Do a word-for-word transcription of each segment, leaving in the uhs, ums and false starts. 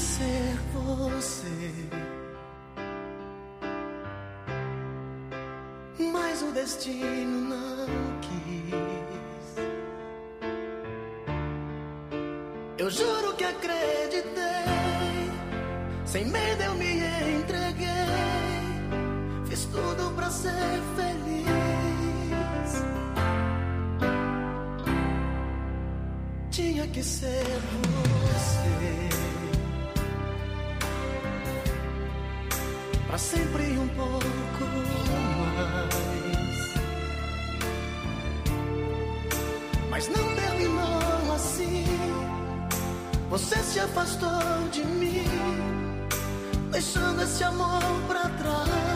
ser você, mas o destino não quis. Eu juro que acreditei, sem medo eu me entreguei, fiz tudo pra ser feliz. Tinha que ser você, pra sempre um pouco mais. Mas não terminou assim, você se afastou de mim, deixando esse amor pra trás.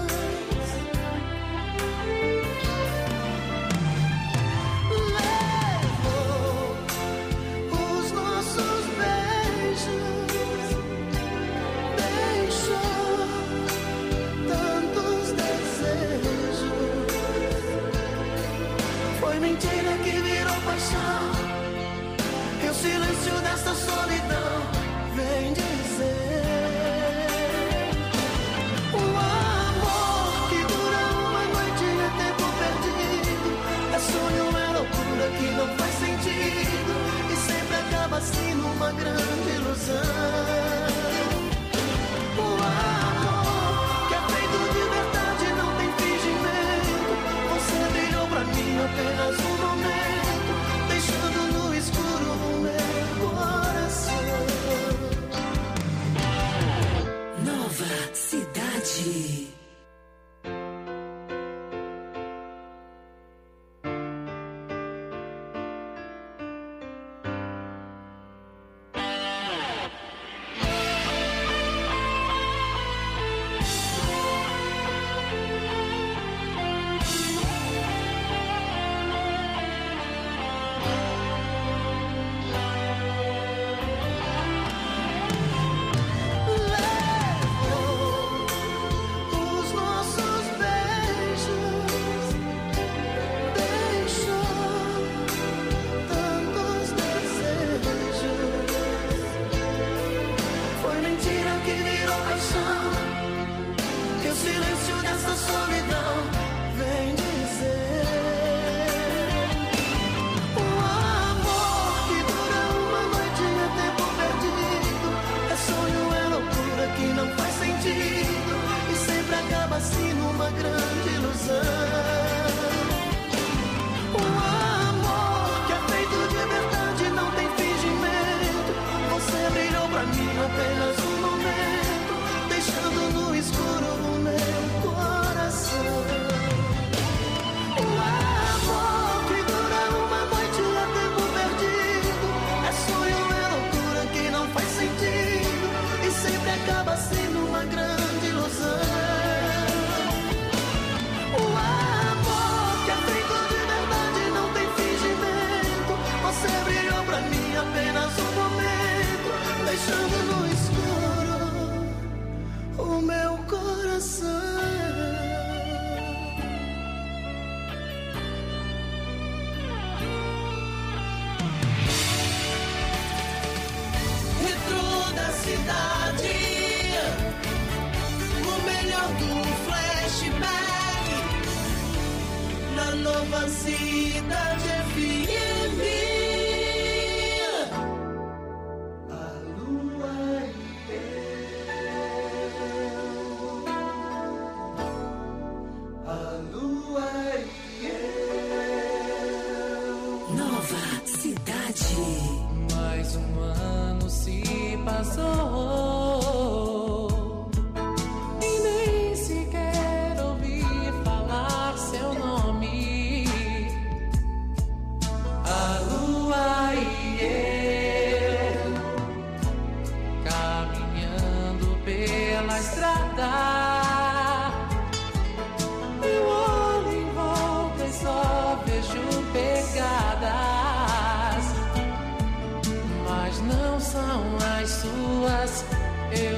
Mentira que virou paixão, e o silêncio dessa solidão vem dizer: o amor que dura uma noite é tempo perdido, é sonho, é loucura que não faz sentido, e sempre acaba assim numa grande ilusão. O amor que é feito de verdade, não tem fingimento, você brilhou pra mim apenas um momento, deixando no escuro o meu coração. Nova Cidade. Nova Cidade F M. A lua e eu, a lua e eu. Nova Cidade. Mais um ano se passou e nem sequer ouvi falar seu nome. A lua e eu, caminhando pela estrada, eu olho em volta e só vejo pegadas, mas não são as suas.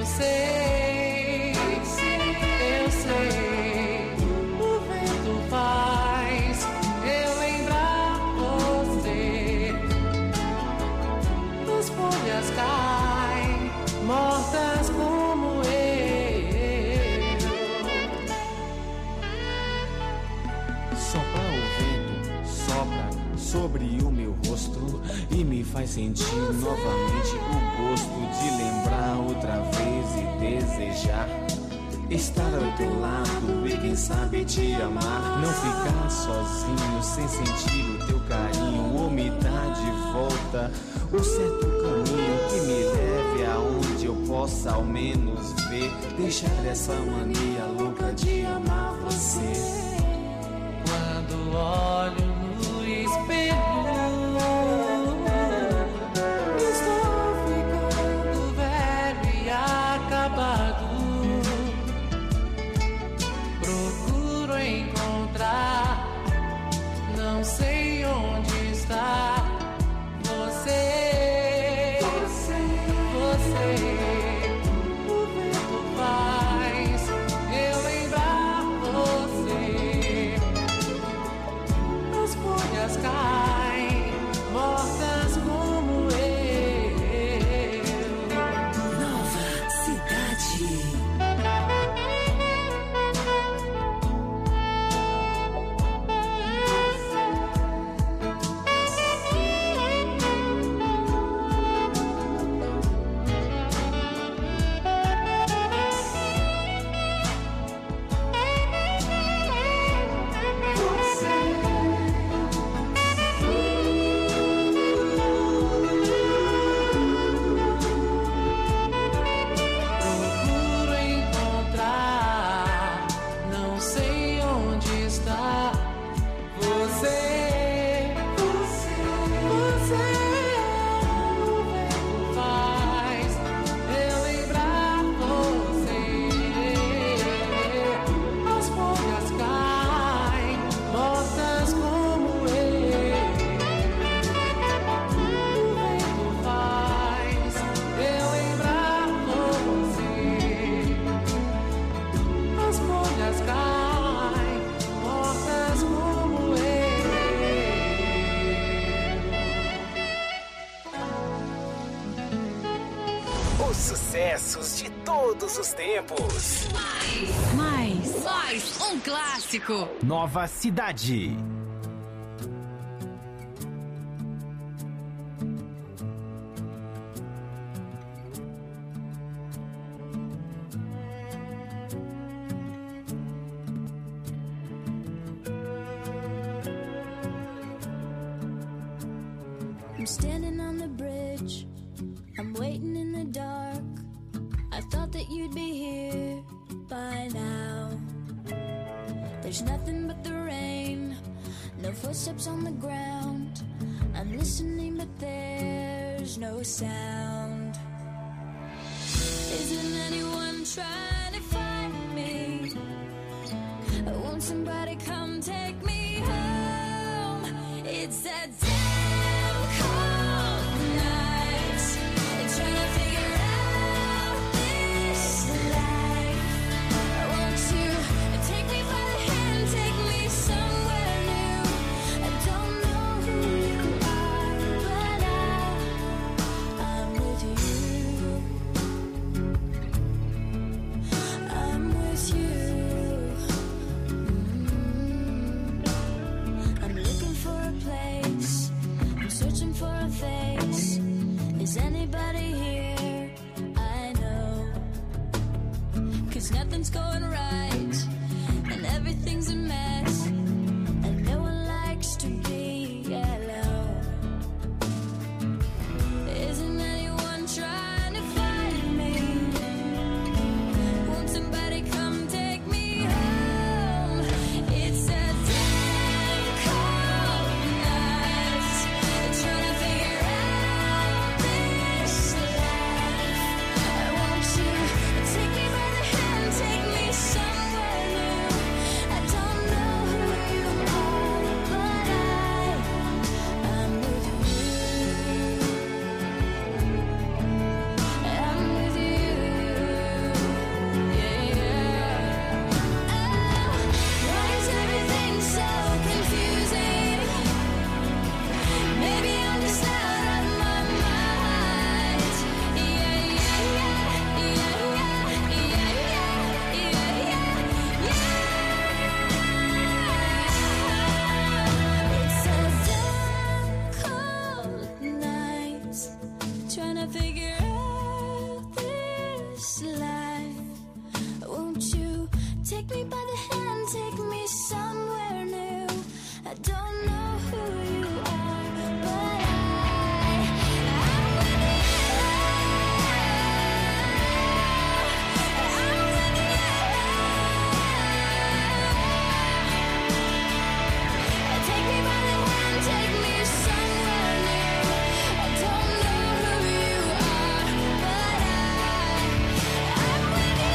me faz sentir novamente o gosto de lembrar outra vez e desejar estar ao teu lado e quem sabe te amar. Não ficar sozinho sem sentir o teu carinho, ou me dar de volta o certo caminho que me leve aonde eu possa ao menos ver. Deixar essa mania louca de amar você. Quando olho no espelho, estou ficando velho e acabado. Procuro encontrar, não sei onde está você. Você, você. O vento faz eu lembrar você. As folhas caem, mortas como eu. Nova Cidade. Sucessos de todos os tempos. Mais, mais, mais um clássico. Nova Cidade. I'm standing on the bridge, I'm waiting in the dark. I thought that you'd be here by now. There's nothing but the rain, no footsteps on the ground. I'm listening but there's no sound. Isn't anyone trying to find me? Won't somebody come take me home? It's that damn cold night, and trying to figure out this life. Won't you take me by the hand, take me somewhere new? I don't know who you are, but I, I'm with you. I'm with you. Mm-hmm. I'm looking for a place, I'm searching for a face. Is anybody here? I know, 'cause nothing's going right and everything's a mess, and no one likes to be alone. Isn't anyone trying to find me? Won't somebody come take me home? It's a damn cold night, trying to figure out this life. Won't you take me by the hand, take me somewhere figure out this life. Won't you take me by the hand, take me somewhere new? I don't know who you are, but I, I'm with you. I'm with you. Take me by the hand, take me somewhere new. I don't know who you are, but I, I'm with you.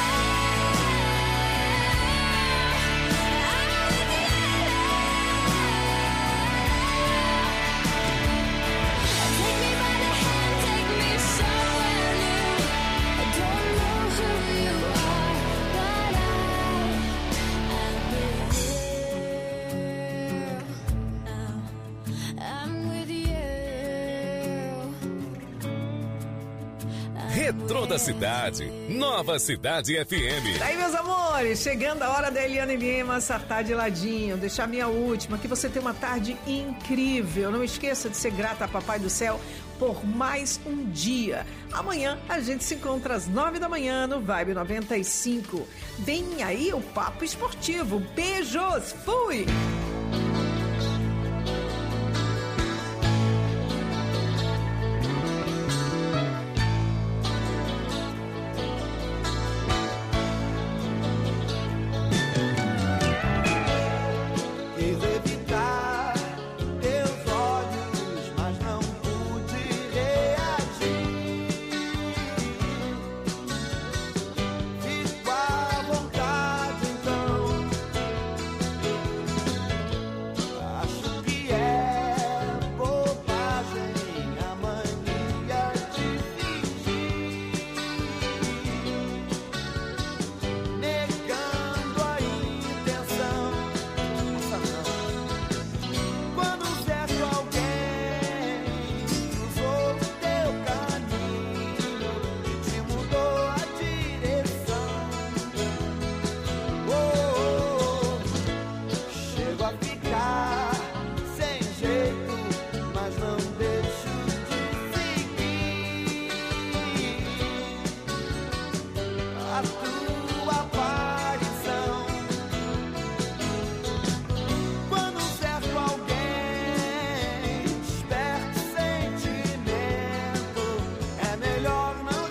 Take me by the hand, take me somewhere new. I don't know who you are, but I, I'm with you. I'm with you. Retrô da Cidade, Nova Cidade F M. Daí, meus amores, chegando a hora da Eliane Lima sartar de ladinho, deixar minha última, que você tenha uma tarde incrível. Não esqueça de ser grata a Papai do Céu por mais um dia. Amanhã a gente se encontra às nove da manhã no Vibe noventa e cinco. Vem aí o Papo Esportivo. Beijos, fui! Quis evitar teus olhos, mas não pude reagir. Fico à vontade, então. Acho que é bobagem a mania de fingir, negando a intenção. Quando certo alguém cruzou o teu caminho e te mudou a direção, oh, oh, oh. Chego a ficar sem jeito, mas não deixo de seguir a tua aparição. Quando certo alguém desperta o sentimento, é melhor não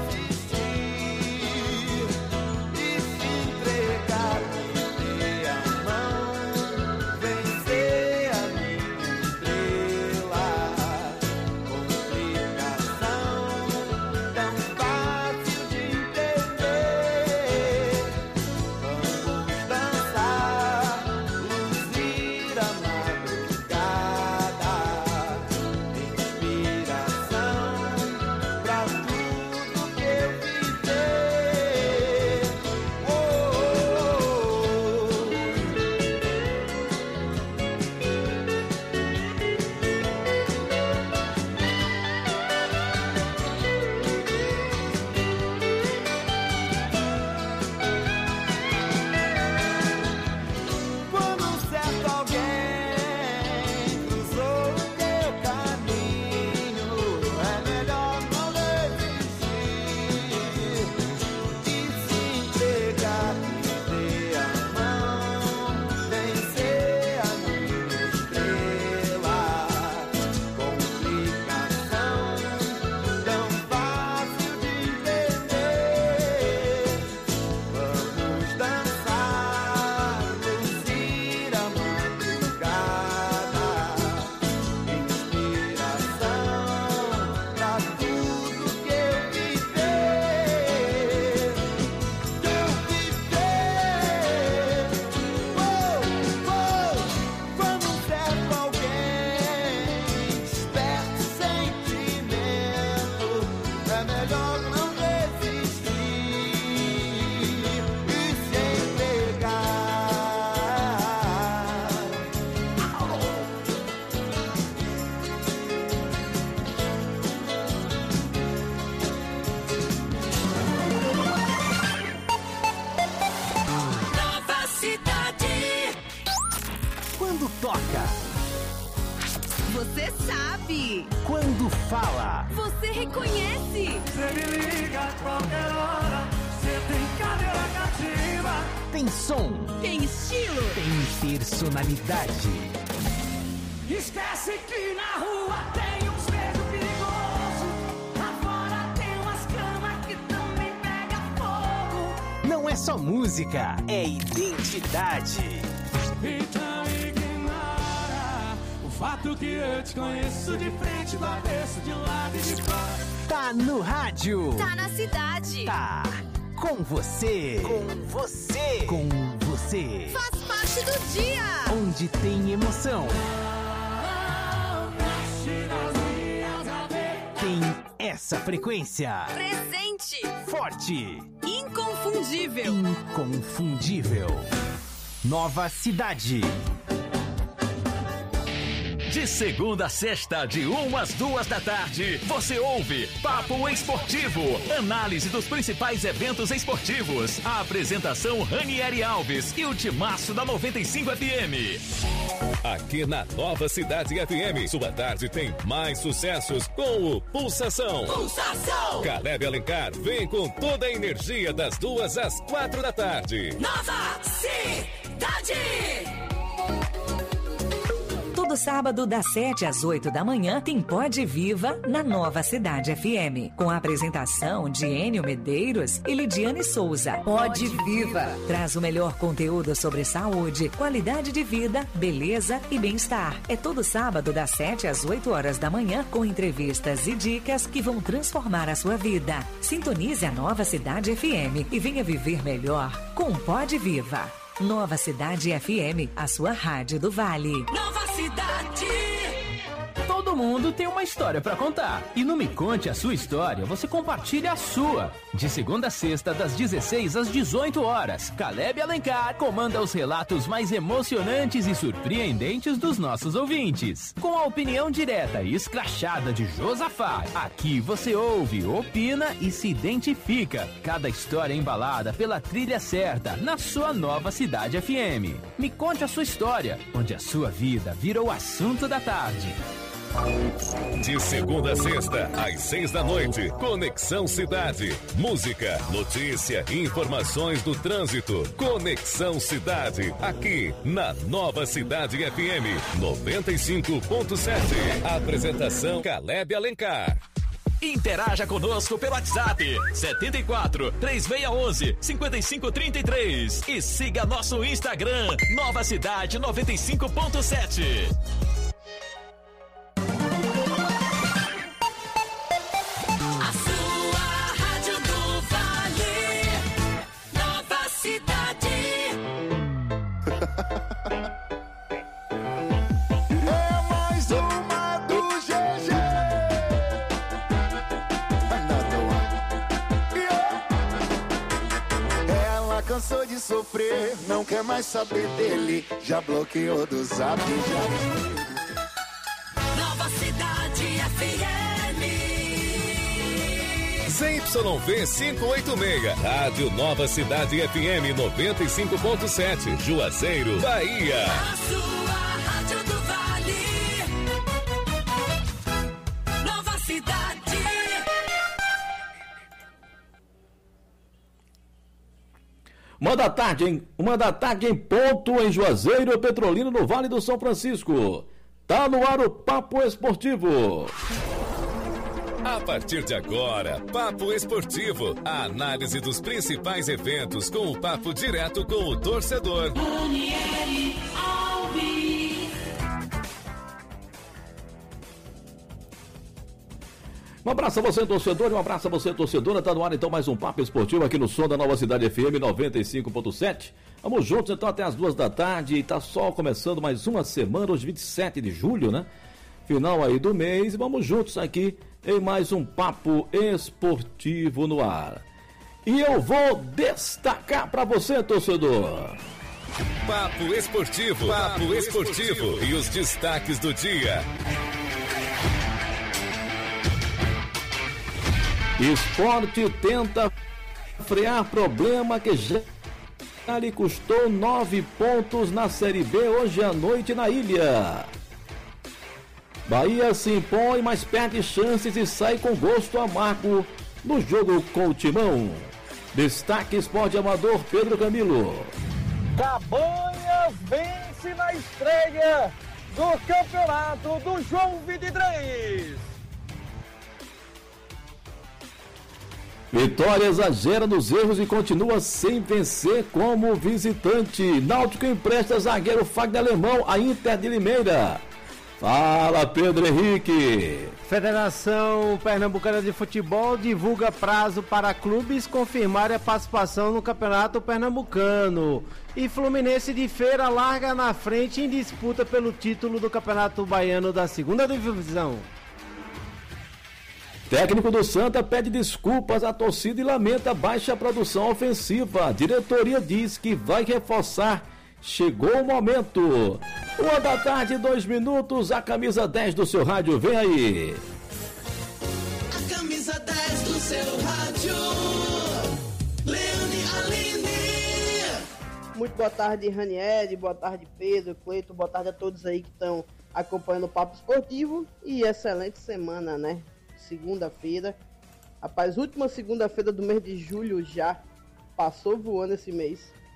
resistir e se entregar, perder a mão, vencer a minha estrela. Complicação tão fácil de entender. Vamos dançar, luzir a madrugada, inspiração pra tudo que eu viver. Oh, oh, Quando certo alguém cruzou o teu caminho, é melhor não resistir e se entregar, perder a mão, vencer a minha estrela. Complicação tão fácil de entender. Vamos dançar, luzir a madrugada, inspiração pra tudo que eu viver, que eu viver. Oh, oh. Quando certo alguém desperta o sentimento, é melhor não resistir e se entregar. Nova Cidade. Quando toca, Você sabe. quando mundo fala. Você reconhece? Você me liga a qualquer hora. Você tem cadeira cativa. Tem som. Tem estilo. Tem personalidade. Esquece que na rua tem uns beijos perigosos. Lá fora tem umas camas que também pega fogo. Não é só música, é identidade. Então ignora o fato que eu te conheço de frente, do avesso, de lado e de fora. Tá no rádio. Tá na cidade. Tá com você. Com você. Com você. Faz parte do dia. Onde tem emoção. Tem essa frequência. Presente. Forte. Inconfundível. Inconfundível. Nova Cidade. De segunda a sexta, de uma às duas da tarde, você ouve Papo Esportivo. Análise dos principais eventos esportivos. A apresentação Ranieri Alves e o timaço da noventa e cinco F M. Aqui na Nova Cidade F M, sua tarde tem mais sucessos com o Pulsação. Pulsação. Caleb Alencar vem com toda a energia das duas às quatro da tarde. Nova Cidade. Todo sábado, das sete às oito da manhã, tem Pode Viva na Nova Cidade F M. Com a apresentação de Enio Medeiros e Lidiane Souza. Pode Viva traz o melhor conteúdo sobre saúde, qualidade de vida, beleza e bem-estar. É todo sábado, das sete às oito horas da manhã, com entrevistas e dicas que vão transformar a sua vida. Sintonize a Nova Cidade F M e venha viver melhor com Pode Viva. Nova Cidade F M, a sua rádio do Vale. Nova Cidade. Todo mundo tem uma história pra contar. E no Me Conte a Sua História, você compartilha a sua. De segunda a sexta, das dezesseis às dezoito horas, Caleb Alencar comanda os relatos mais emocionantes e surpreendentes dos nossos ouvintes. Com a opinião direta e escrachada de Josafá, aqui você ouve, opina e se identifica. Cada história embalada pela trilha certa, na sua Nova Cidade F M. Me Conte a Sua História, onde a sua vida vira o assunto da tarde. De segunda a sexta, às seis da noite, Conexão Cidade. Música, notícia, informações do trânsito. Conexão Cidade, aqui na Nova Cidade F M noventa e cinco ponto sete. Apresentação Caleb Alencar. Interaja conosco pelo WhatsApp setenta e quatro, três seis um um, cinco cinco três três e siga nosso Instagram Nova Cidade noventa e cinco ponto sete. É mais uma do G G. Another one. Yeah. Ela cansou de sofrer, não quer mais saber dele. Já bloqueou do zap, já. Nova Cidade F M. Z Y V quinhentos e oitenta e seis, Rádio Nova Cidade F M noventa e cinco ponto sete, Juazeiro, Bahia. A sua rádio do Vale. Nova Cidade. Uma da tarde, em, uma da tarde em ponto em Juazeiro, Petrolina, no Vale do São Francisco. Tá no ar o Papo Esportivo. A partir de agora, Papo Esportivo. A análise dos principais eventos com o papo direto com o torcedor. Ranieri Alves. Um abraço a você, torcedor, e um abraço a você, torcedora. Tá no ar então mais um Papo Esportivo aqui no som da Nova Cidade F M noventa e cinco ponto sete. Vamos juntos então até as duas da tarde. E tá só começando mais uma semana, hoje vinte e sete de julho, né? Final aí do mês. E vamos juntos aqui em mais um Papo Esportivo no ar. E eu vou destacar para você, torcedor. Papo Esportivo, Papo Esportivo e os destaques do dia. Esporte tenta frear problema que já lhe custou nove pontos na Série B hoje à noite na Ilha. Bahia se impõe, mas perde chances e sai com gosto amargo no jogo com o Timão. Destaque Esporte Amador, Pedro Camilo. Cabanhas vence na estreia do campeonato do João vinte e três. Vitória exagera nos erros e continua sem vencer como visitante. Náutico empresta zagueiro Fagner Alemão a Inter de Limeira. Fala, Pedro Henrique. Federação Pernambucana de Futebol divulga prazo para clubes confirmarem a participação no Campeonato Pernambucano. E Fluminense de Feira larga na frente em disputa pelo título do Campeonato Baiano da segunda Divisão. Técnico do Santa pede desculpas à torcida e lamenta baixa produção ofensiva. A diretoria diz que vai reforçar. Chegou o momento. Uma da tarde, dois minutos. A camisa dez do seu rádio, vem aí. A camisa dez do seu rádio. Leone Aline. Muito boa tarde, Ranieri. Boa tarde, Pedro, Cleito. Boa tarde a todos aí que estão acompanhando o Papo Esportivo. E excelente semana, né? Segunda-feira. Rapaz, última segunda-feira do mês de julho já. Passou voando esse mês.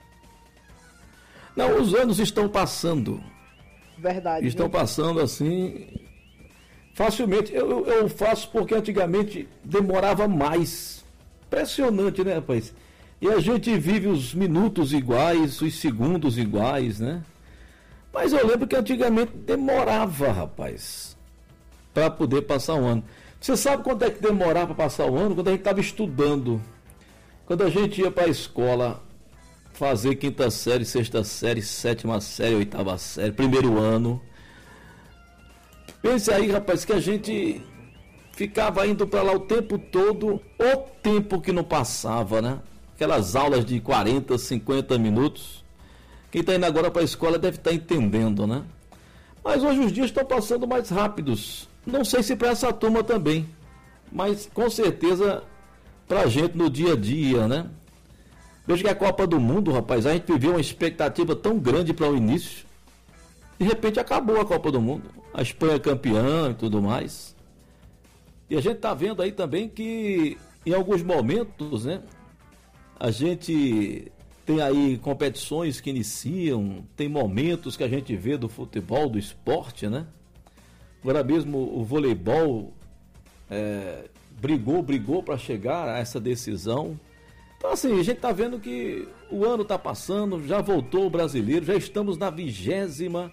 Não, os anos estão passando. Verdade. Estão viu? passando assim, facilmente. Eu, eu faço porque antigamente demorava mais. Impressionante, né, rapaz? E a gente vive os minutos iguais, os segundos iguais, né? Mas eu lembro que antigamente demorava, rapaz, para poder passar um ano. Você sabe quanto é que demorava para passar o ano? Quando a gente estava estudando. Quando a gente ia para a escola fazer quinta série, sexta série, sétima série, oitava série, primeiro ano. Pense aí, rapaz, que a gente ficava indo para lá o tempo todo, o tempo que não passava, né? Aquelas aulas de quarenta, cinquenta minutos. Quem está indo agora para a escola deve estar entendendo, né? Mas hoje os dias estão passando mais rápidos. Não sei se para essa turma também, mas com certeza para a gente no dia a dia, né? Veja que a Copa do Mundo, rapaz, a gente viveu uma expectativa tão grande para o início. De repente acabou a Copa do Mundo. A Espanha campeã e tudo mais. E a gente está vendo aí também que em alguns momentos, né? A gente tem aí competições que iniciam, tem momentos que a gente vê do futebol, do esporte, né? Agora mesmo o voleibol é, brigou, brigou para chegar a essa decisão. Então assim, a gente está vendo que o ano está passando, já voltou o brasileiro, já estamos na vigésima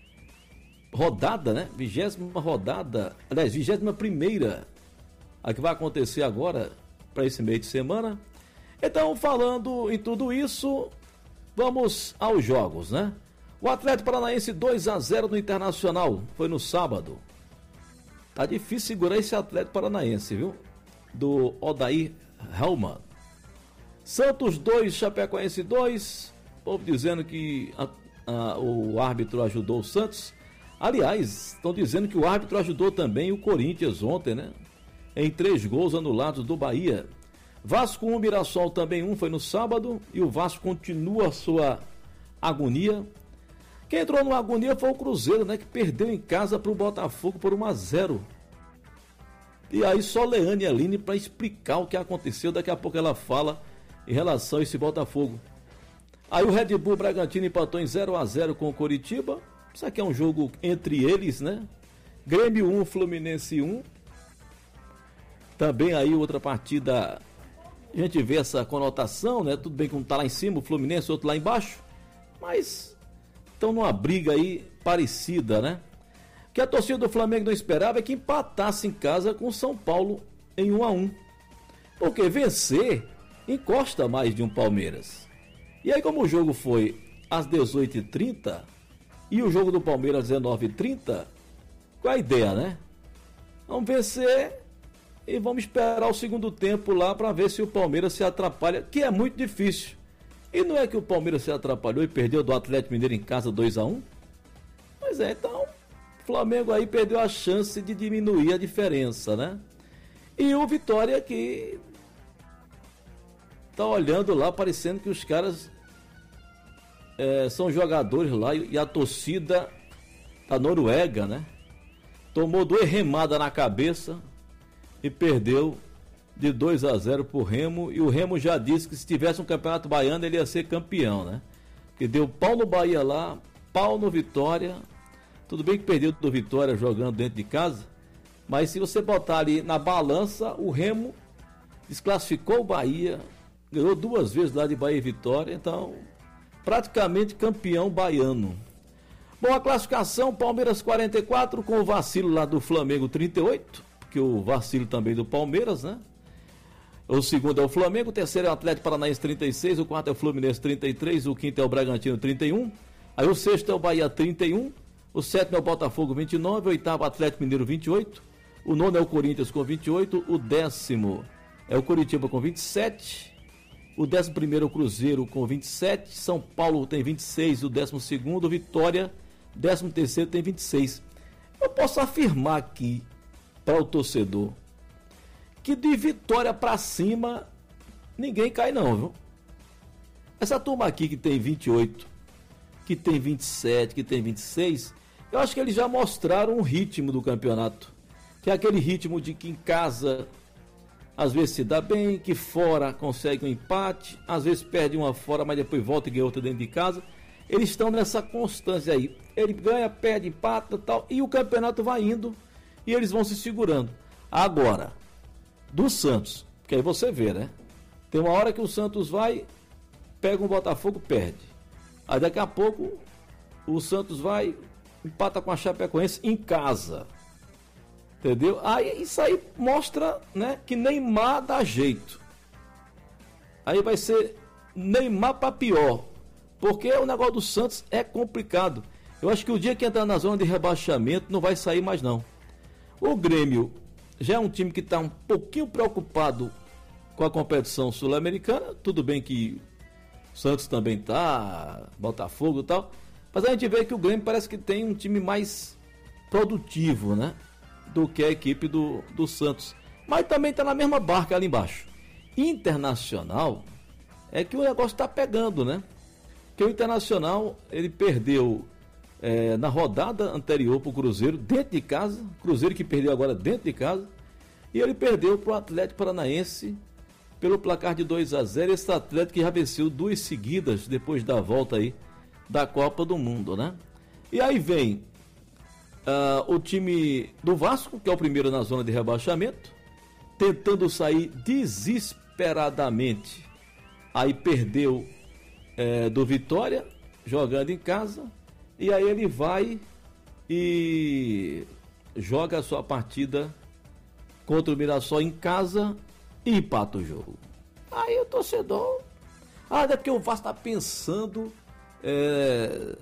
rodada, né? Vigésima rodada, aliás, vigésima primeira, a que vai acontecer agora para esse meio de semana. Então, falando em tudo isso, vamos aos jogos, né? O Atlético Paranaense dois a zero no Internacional, foi no sábado. Tá difícil segurar esse Atlético Paranaense, viu? Do Odair Helman. Santos dois, Chapecoense dois. O povo dizendo que a, a, o árbitro ajudou o Santos. Aliás, estão dizendo que o árbitro ajudou também o Corinthians ontem, né? Em três gols anulados do Bahia. Vasco um, Mirassol também um, foi no sábado. E o Vasco continua a sua agonia. Quem entrou numa agonia foi o Cruzeiro, né? Que perdeu em casa para o Botafogo por um a zero. E aí só Leane Aline para explicar o que aconteceu. Daqui a pouco ela fala em relação a esse Botafogo. Aí o Red Bull Bragantino empatou em zero a zero com o Coritiba. Isso aqui é um jogo entre eles, né? Grêmio um, Fluminense um. Também aí outra partida, a gente vê essa conotação, né? Tudo bem que um tá lá em cima, o Fluminense, outro lá embaixo. Mas estão numa briga aí parecida, né? O que a torcida do Flamengo não esperava é que empatasse em casa com o São Paulo em um a um. Porque vencer encosta mais de um Palmeiras. E aí, como o jogo foi às dezoito e trinta e o jogo do Palmeiras às dezenove e trinta, qual é a ideia, né? Vamos vencer e vamos esperar o segundo tempo lá para ver se o Palmeiras se atrapalha, que é muito difícil. E não é que o Palmeiras se atrapalhou e perdeu do Atlético Mineiro em casa dois a um? Pois é, então o Flamengo aí perdeu a chance de diminuir a diferença, né? E o Vitória que tá olhando lá, parecendo que os caras é, são jogadores lá e a torcida da Noruega, né? tomou duas remadas na cabeça e perdeu de dois a zero pro Remo, e o Remo já disse que se tivesse um campeonato baiano ele ia ser campeão, né? Que deu pau no Bahia lá, pau no Vitória. Tudo bem que perdeu do Vitória jogando dentro de casa, mas se você botar ali na balança, o Remo desclassificou o Bahia, ganhou duas vezes lá de Bahia e Vitória, então praticamente campeão baiano. Bom, a classificação, Palmeiras quarenta e quatro, com o vacilo lá do Flamengo trinta e oito, porque o vacilo também do Palmeiras, né? O segundo é o Flamengo, o terceiro é o Atlético Paranaense trinta e seis, o quarto é o Fluminense trinta e três, o quinto é o Bragantino trinta e um, aí o sexto é o Bahia trinta e um, o sétimo é o Botafogo vinte e nove, o oitavo é o Atlético Mineiro vinte e oito, o nono é o Corinthians com vinte e oito, o décimo é o Curitiba com vinte e sete, o décimo primeiro é o Cruzeiro com vinte e sete, São Paulo tem vinte e seis, o décimo segundo, Vitória, décimo terceiro tem vinte e seis. Eu posso afirmar aqui para o torcedor que de Vitória para cima ninguém cai não, viu? Essa turma aqui que tem vinte e oito, que tem vinte e sete, que tem vinte e seis, eu acho que eles já mostraram um ritmo do campeonato, que é aquele ritmo de que em casa às vezes se dá bem, que fora consegue um empate, às vezes perde uma fora, mas depois volta e ganha outra dentro de casa. Eles estão nessa constância aí, ele ganha, perde, empata e tal, e o campeonato vai indo e eles vão se segurando. Agora, do Santos, que aí você vê, né? Tem uma hora que o Santos vai, pega um Botafogo, perde. Aí daqui a pouco o Santos vai, empata com a Chapecoense em casa. Entendeu? Aí isso aí mostra, né, que Neymar dá jeito. Aí vai ser Neymar para pior. Porque o negócio do Santos é complicado. Eu acho que o dia que entrar na zona de rebaixamento não vai sair mais não. O Grêmio já é um time que está um pouquinho preocupado com a competição sul-americana. Tudo bem que o Santos também tá, Botafogo e tal. Mas a gente vê que o Grêmio parece que tem um time mais produtivo, né, do que a equipe do, do Santos. Mas também está na mesma barca ali embaixo. Internacional é que o negócio está pegando, né? Porque o Internacional, ele perdeu é, na rodada anterior para o Cruzeiro, dentro de casa. Cruzeiro que perdeu agora dentro de casa. E ele perdeu para o Atlético Paranaense pelo placar de dois a zero. Esse Atlético que já venceu duas seguidas depois da volta aí da Copa do Mundo, né? E aí vem uh, o time do Vasco, que é o primeiro na zona de rebaixamento, tentando sair desesperadamente. Aí perdeu É, do Vitória, jogando em casa, e aí ele vai e joga a sua partida contra o Mirassol em casa e empata o jogo. Aí o torcedor, ah, é porque o Vasco está pensando é,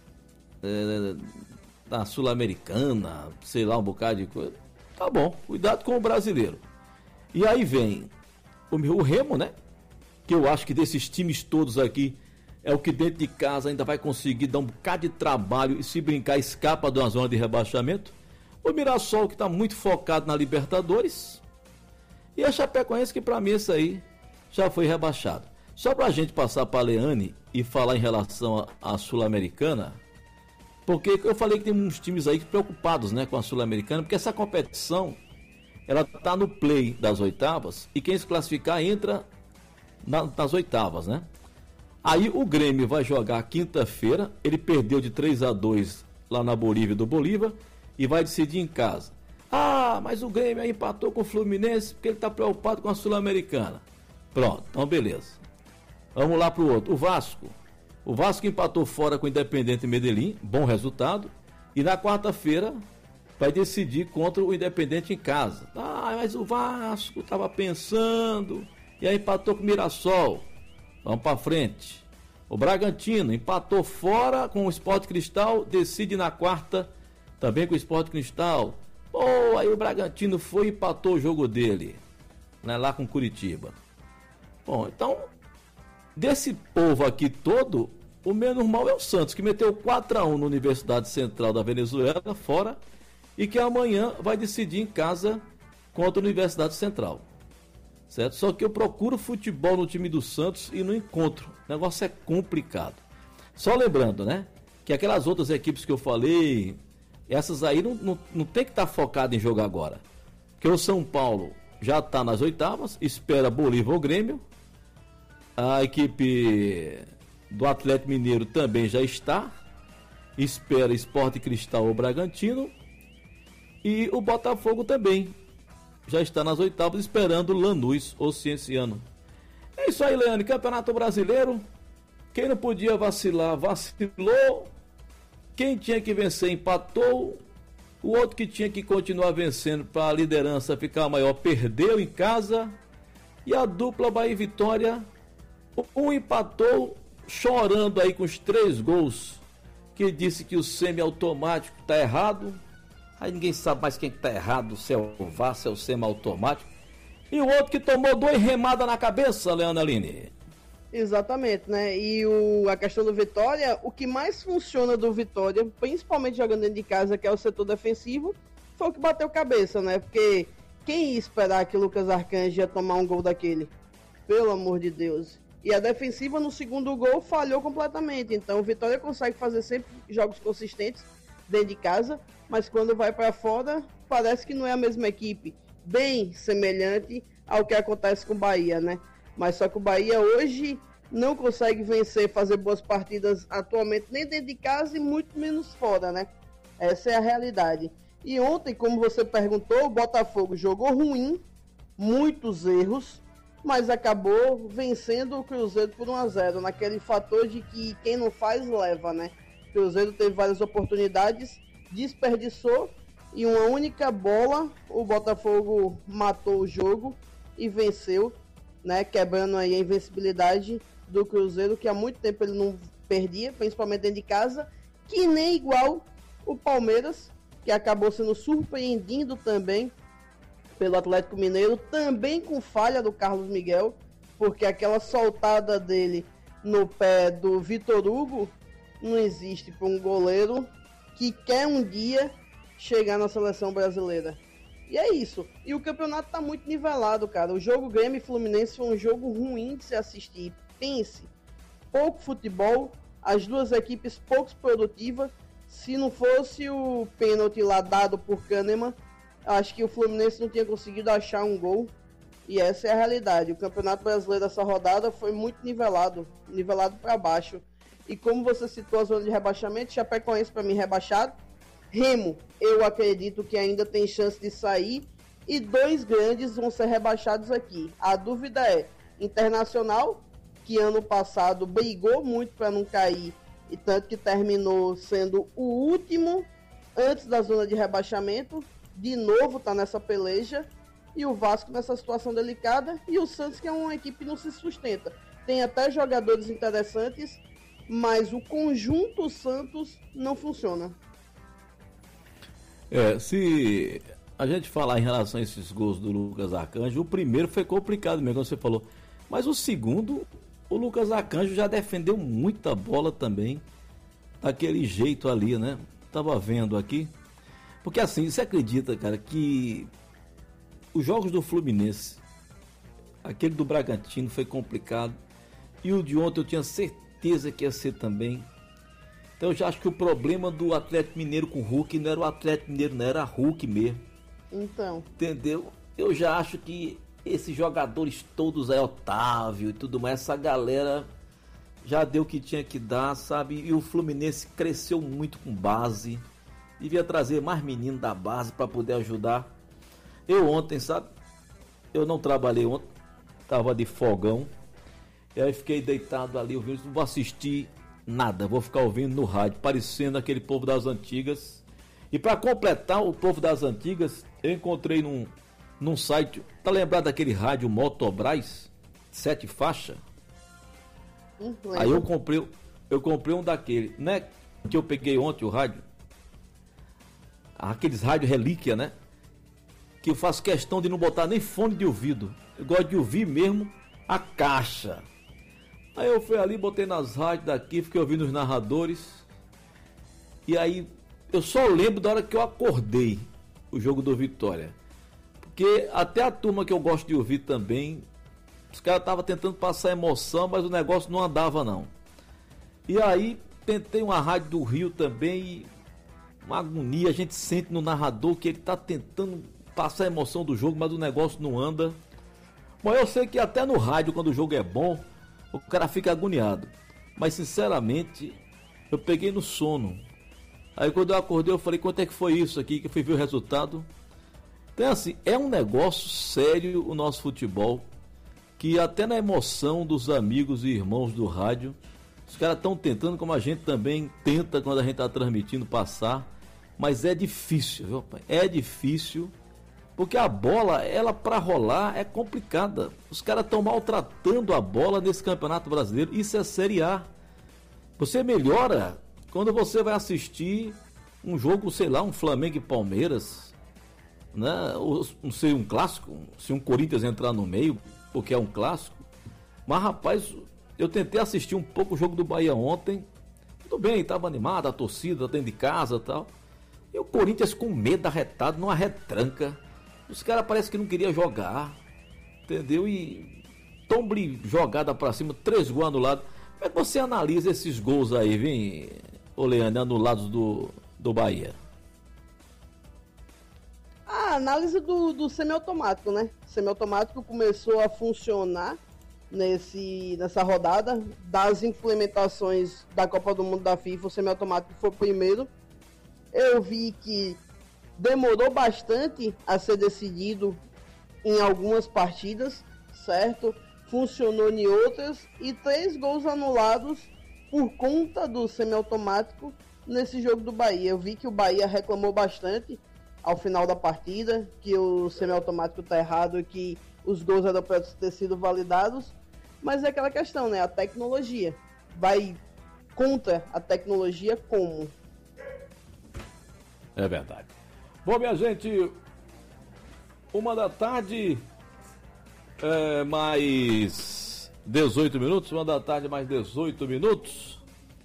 é, na Sul-Americana, sei lá, um bocado de coisa. Tá bom, cuidado com o brasileiro. E aí vem o, o Remo, né? Que eu acho que desses times todos aqui é o que dentro de casa ainda vai conseguir dar um bocado de trabalho e, se brincar, escapa de uma zona de rebaixamento. O Mirassol, que está muito focado na Libertadores. E a Chapecoense, que para mim isso aí já foi rebaixado. Só para a gente passar para a Leane e falar em relação à Sul-Americana, porque eu falei que tem uns times aí preocupados, né, com a Sul-Americana, porque essa competição ela está no play das oitavas e quem se classificar entra na, nas oitavas, né? Aí o Grêmio vai jogar quinta-feira, ele perdeu de três a dois lá na Bolívia do Bolívar e vai decidir em casa. Ah, mas o Grêmio aí empatou com o Fluminense porque ele está preocupado com a Sul-Americana. Pronto, então beleza. Vamos lá para o outro, o Vasco. O Vasco empatou fora com o Independente Medellín, bom resultado. E na quarta-feira vai decidir contra o Independente em casa. Ah, mas o Vasco estava pensando e aí empatou com o Mirassol. Vamos para frente. O Bragantino empatou fora com o Sport Cristal, decide na quarta também com o Sport Cristal. Pô, aí o Bragantino foi e empatou o jogo dele, né, lá com Curitiba. Bom, então, desse povo aqui todo, o menos mal é o Santos, que meteu quatro a um na Universidade Central da Venezuela, fora, e que amanhã vai decidir em casa contra a Universidade Central. Certo? Só que eu procuro futebol no time do Santos e não encontro. O negócio é complicado. Só lembrando, né? Que aquelas outras equipes que eu falei, Essas aí não, não, não tem que estar tá focado em jogar agora. Porque o São Paulo já está nas oitavas, espera Bolívar ou Grêmio. A equipe do Atlético Mineiro também já está. Espera Sport Cristal ou Bragantino. E o Botafogo também já está nas oitavas, esperando Lanús ou Cienciano. É isso aí, Leandro. Campeonato Brasileiro. Quem não podia vacilar, vacilou. Quem tinha que vencer, empatou. O outro que tinha que continuar vencendo para a liderança ficar maior, perdeu em casa. E a dupla Bahia e Vitória, um empatou chorando aí com os três gols, que disse que o semiautomático está errado. Aí ninguém sabe mais quem está errado, se é o V A R, se é o semiautomático. E o outro que tomou duas remadas na cabeça, Leandro Aline. Exatamente, né? E o, a questão do Vitória, o que mais funciona do Vitória, principalmente jogando dentro de casa, que é o setor defensivo, foi o que bateu cabeça, né? Porque quem ia esperar que o Lucas Arcanjo ia tomar um gol daquele? Pelo amor de Deus. E a defensiva no segundo gol falhou completamente. Então o Vitória consegue fazer sempre jogos consistentes dentro de casa, mas quando vai para fora, parece que não é a mesma equipe. Bem semelhante ao que acontece com o Bahia, né? Mas só que o Bahia hoje não consegue vencer, fazer boas partidas atualmente, nem dentro de casa e muito menos fora, né? Essa é a realidade. E ontem, como você perguntou, o Botafogo jogou ruim, muitos erros, mas acabou vencendo o Cruzeiro por um a zero, naquele fator de que quem não faz, leva, né? O Cruzeiro teve várias oportunidades, desperdiçou, e uma única bola, o Botafogo matou o jogo e venceu, né, quebrando aí a invencibilidade do Cruzeiro, que há muito tempo ele não perdia, principalmente dentro de casa, que nem igual o Palmeiras, que acabou sendo surpreendido também pelo Atlético Mineiro, também com falha do Carlos Miguel, porque aquela soltada dele no pé do Vitor Hugo não existe para um goleiro que quer um dia chegar na seleção brasileira. E é isso. E o campeonato tá muito nivelado, cara. O jogo Grêmio e Fluminense foi um jogo ruim de se assistir. Pense, pouco futebol, as duas equipes pouco produtivas. Se não fosse o pênalti lá dado por Kahneman, acho que o Fluminense não tinha conseguido achar um gol. E essa é a realidade. O Campeonato Brasileiro dessa rodada foi muito nivelado, nivelado para baixo. E como você citou a zona de rebaixamento, Chapecoense para mim rebaixado. Remo, eu acredito que ainda tem chance de sair, e dois grandes vão ser rebaixados aqui. A dúvida é Internacional, que ano passado brigou muito para não cair, e tanto que terminou sendo o último antes da zona de rebaixamento, de novo está nessa peleja, e o Vasco nessa situação delicada, e o Santos, que é uma equipe que não se sustenta. Tem até jogadores interessantes, mas o conjunto Santos não funciona. É, se a gente falar em relação a esses gols do Lucas Arcanjo, o primeiro foi complicado mesmo, como você falou. Mas o segundo, o Lucas Arcanjo já defendeu muita bola também, daquele jeito ali, né? Tava vendo aqui. Porque assim, você acredita, cara, que os jogos do Fluminense, aquele do Bragantino foi complicado, e o de ontem eu tinha certeza que ia ser também. Então eu já acho que o problema do Atlético Mineiro com o Hulk não era o Atlético Mineiro, não era a Hulk mesmo. Então. Entendeu? Eu já acho que esses jogadores todos aí, Otávio e tudo mais, essa galera já deu o que tinha que dar, sabe? E o Fluminense cresceu muito com base. Devia trazer mais meninos da base para poder ajudar. Eu ontem, sabe? Eu não trabalhei ontem, tava de fogão. E aí fiquei deitado ali, ouvindo, não vou assistir nada, vou ficar ouvindo no rádio, parecendo aquele povo das antigas. E para completar o povo das antigas, eu encontrei num, num site, tá lembrado daquele rádio Motobras, sete faixa? Hum, Aí eu comprei, eu comprei um daquele, né? Que eu peguei ontem o rádio, aqueles rádio relíquia, né? Que eu faço questão de não botar nem fone de ouvido, eu gosto de ouvir mesmo a caixa. Aí eu fui ali, botei nas rádios daqui, fiquei ouvindo os narradores. E aí eu só lembro da hora que eu acordei o jogo do Vitória. Porque até a turma que eu gosto de ouvir também, os caras estavam tentando passar emoção, mas o negócio não andava não. E aí tentei uma rádio do Rio também e uma agonia, a gente sente no narrador que ele está tentando passar a emoção do jogo, mas o negócio não anda. Bom, eu sei que até no rádio, quando o jogo é bom, o cara fica agoniado. Mas, sinceramente, eu peguei no sono. Aí, quando eu acordei, eu falei, quanto é que foi isso aqui? Que eu fui ver o resultado. Então, assim, é um negócio sério o nosso futebol, que até na emoção dos amigos e irmãos do rádio, os caras estão tentando, como a gente também tenta quando a gente está transmitindo, passar. Mas é difícil, viu, pai? É difícil, porque a bola, ela para rolar é complicada. Os caras estão maltratando a bola nesse Campeonato Brasileiro. Isso é Série A. Você melhora quando você vai assistir um jogo, sei lá, um Flamengo e Palmeiras, né? Ou, não sei, um clássico, se um Corinthians entrar no meio, porque é um clássico. Mas, rapaz, eu tentei assistir um pouco o jogo do Bahia ontem. Tudo bem, estava animado, a torcida dentro de casa e tal. E o Corinthians com medo, arretado, numa retranca. Os caras parecem que não queriam jogar, entendeu? E tombre jogada pra cima, três gols anulados. Como é que você analisa esses gols aí, vem, Oleane, anulados do, do Bahia? A análise do, do semiautomático, né? O semiautomático começou a funcionar nesse, nessa rodada. Das implementações da Copa do Mundo da FIFA, o semiautomático foi o primeiro. Eu vi que demorou bastante a ser decidido em algumas partidas, certo? Funcionou em outras, e três gols anulados por conta do semiautomático nesse jogo do Bahia. Eu vi que o Bahia reclamou bastante ao final da partida, que o semiautomático tá errado e que os gols eram para ter sido validados, mas é aquela questão, né? A tecnologia vai contra a tecnologia como? É verdade. Bom, minha gente, uma da tarde, é, mais dezoito minutos, uma da tarde mais dezoito minutos.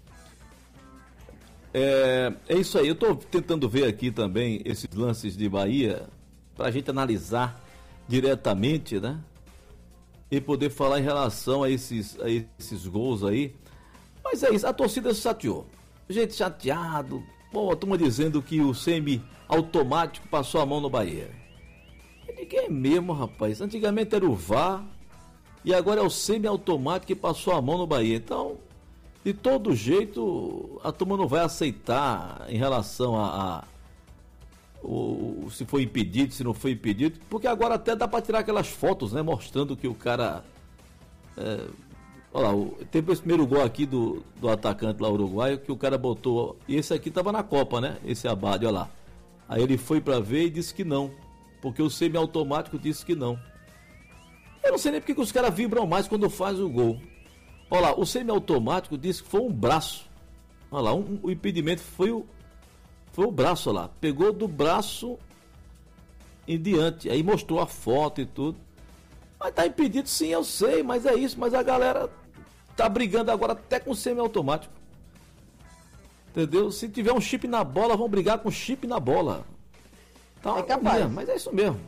É, é isso aí, eu estou tentando ver aqui também esses lances de Bahia, para a gente analisar diretamente, né? E poder falar em relação a esses, a esses gols aí. Mas é isso, a torcida se chateou. Gente chateado. Bom, a turma dizendo que o semi-automático passou a mão no Bahia. Ninguém é mesmo, rapaz. Antigamente era o V A R e agora é o semi-automático que passou a mão no Bahia. Então, de todo jeito, a turma não vai aceitar em relação a, a o, se foi impedido, se não foi impedido, porque agora até dá para tirar aquelas fotos, né, mostrando que o cara... É, olha lá, o, teve esse primeiro gol aqui do, do atacante lá uruguaio, que o cara botou, e esse aqui tava na Copa, né, esse Abade, olha lá. Aí ele foi para ver e disse que não, porque o semi-automático disse que não. Eu não sei nem porque que os caras vibram mais quando faz o gol. Olha lá, o semi-automático disse que foi um braço. Olha lá, um, o impedimento foi o, foi o braço, olha lá. Pegou do braço em diante, aí mostrou a foto e tudo. Mas tá impedido sim, eu sei, mas é isso. Mas a galera tá brigando agora até com o semi-automático. Entendeu? Se tiver um chip na bola, vão brigar com chip na bola. Tá, é capaz. Mas é isso mesmo.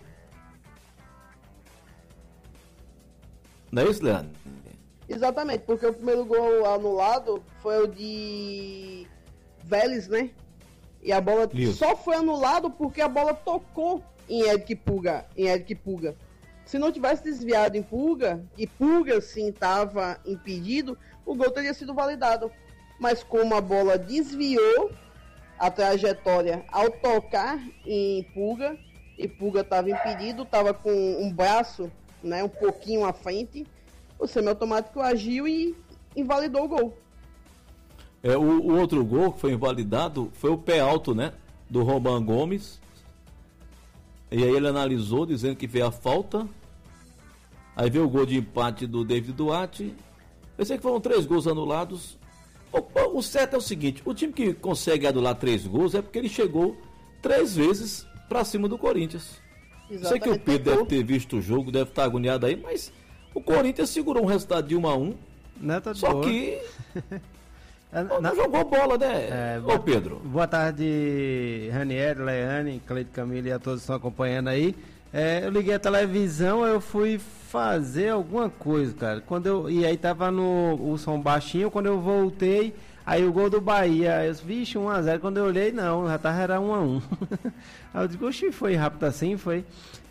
Não é isso, Leandro? Exatamente, porque o primeiro gol anulado foi o de Vélez, né? E a bola isso. Só foi anulado porque a bola tocou em Eric Puga, em Eric Puga. Se não tivesse desviado em Puga, e Puga sim estava impedido, o gol teria sido validado. Mas como a bola desviou a trajetória ao tocar em Puga, e Puga estava impedido, estava com um braço, né, um pouquinho à frente, o semiautomático agiu e invalidou o gol. É, o, o outro gol que foi invalidado foi o pé alto, né, do Roman Gomes. E aí ele analisou, dizendo que veio a falta. Aí veio o gol de empate do David Duarte. Eu sei que foram três gols anulados. O, o certo é o seguinte, o time que consegue anular três gols é porque ele chegou três vezes para cima do Corinthians. Exatamente. Sei que o Pedro deve ter visto o jogo, deve estar agoniado aí, mas o Corinthians segurou um resultado de um a um. Neta só boa. que não, não jogou bola, né? É, Ô boa, Pedro. Boa tarde, Ranieri, Leane, Cleide Camila e a todos que estão acompanhando aí. É, eu liguei a televisão, eu fui fazer alguma coisa, cara. Quando eu, e aí tava no o som baixinho, quando eu voltei, aí o gol do Bahia, eu disse, vixe, um a zero. Quando eu olhei, não, já tava, era um a um. Aí eu digo, oxi, foi rápido assim, foi.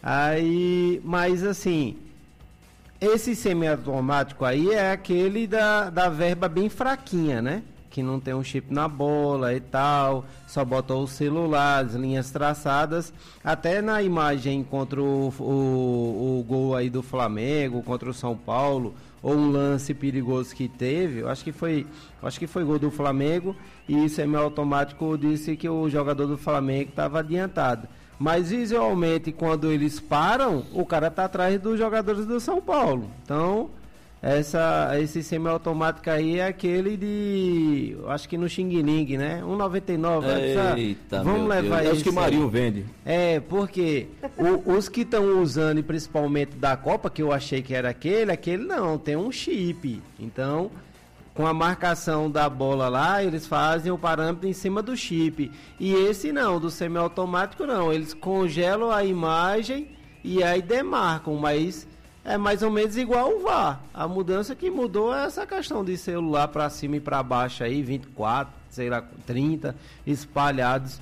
Aí, mas assim, esse semiautomático aí é aquele da, da verba bem fraquinha, né? Que não tem um chip na bola e tal, só botou o celular, as linhas traçadas. Até na imagem contra o, o, o gol aí do Flamengo, contra o São Paulo, ou um lance perigoso que teve, eu acho que foi, acho que foi gol do Flamengo, e semiautomático disse que o jogador do Flamengo estava adiantado. Mas visualmente, quando eles param, o cara está atrás dos jogadores do São Paulo. Então, essa, esse semiautomático aí é aquele de, acho que no Xing Ling, né? um e noventa e nove. Eita, vamos levar isso. Acho que o Marinho vende. É, porque o, os que estão usando, e principalmente da Copa, que eu achei que era aquele, aquele não, tem um chip. Então, com a marcação da bola lá, eles fazem o parâmetro em cima do chip. E esse não, do semiautomático não. Eles congelam a imagem e aí demarcam, mas é mais ou menos igual o V A R. A mudança que mudou é essa questão de celular para cima e para baixo aí, vinte e quatro, sei lá, trinta espalhados